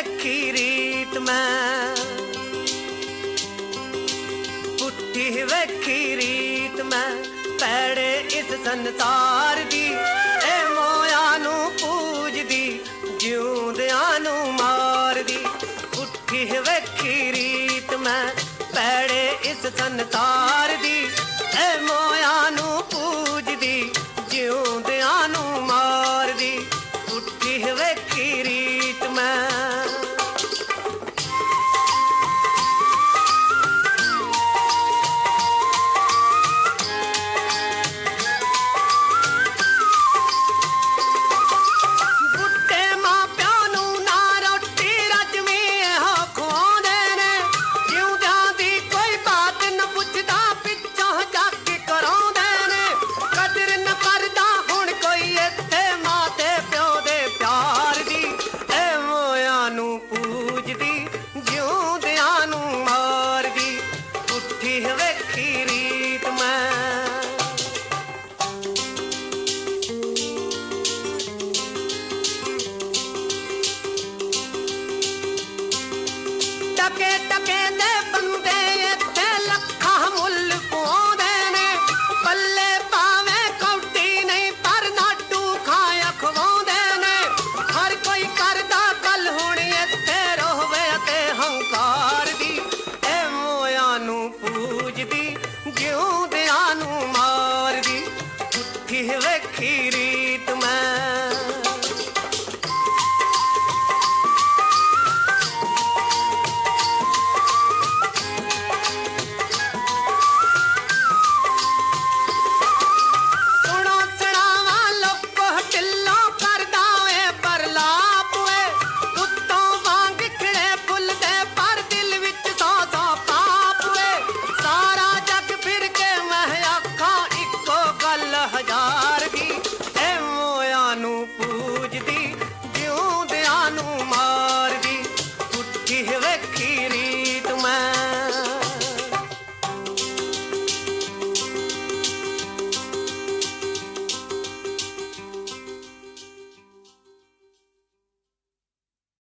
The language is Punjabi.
ਵੇਖੀ ਰੀਤ ਮੈਂ, ਪੁੱਠੀ ਵੇਖੀ ਰੀਤ ਮੈਂ ਭੈੜੇ ਇਸ ਸੰਸਾਰ ਦੀ। ਇਹ ਮੋਇਆ ਨੂੰ ਪੂਜਦੀ ਜਿਉਂਦਿਆਂ ਨੂੰ ਮਾਰਦੀ। ਪੁੱਠੀ ਵੇਖੀ ਰੀਤ ਮੈਂ ਭੈੜੇ ਇਸ ਸੰਸਾਰ ਦੀ। ਇਹ ਮੋਇਆ ਨੂੰ ਪੂਜਦੀ ਜਿਉਂਦਿਆਂ ਨੂੰ ਮਾਰਦੀ। ਪੁੱਠੀ ਵੇਖੀ ਰੀਤ ਮੈਂ। ਟਕੇ ਟਕੇ ਦੇ ਬੰਦੇ ਇੱਥੇ ਲੱਖਾਂ ਮੁੱਲ ਪਾਉਂਦੇ ਨੇ। ਪੱਲੇ ਭਾਵੇਂ ਕੌਡੀ ਨਹੀਂ ਪਰ ਨਾਟੂ ਖਾਇਆ ਖਵਾਉਂਦੇ ਨੇ। ਹਰ ਕੋਈ ਕਰਦਾ ਗੱਲ ਹੁਣ ਇੱਥੇ ਰੋਵੇ ਅਤੇ ਹੰਕਾਰ ਦੀ। ਇਹ ਮੋਇਆ ਨੂੰ ਪੂਜਦੀ ਜਿਉਂ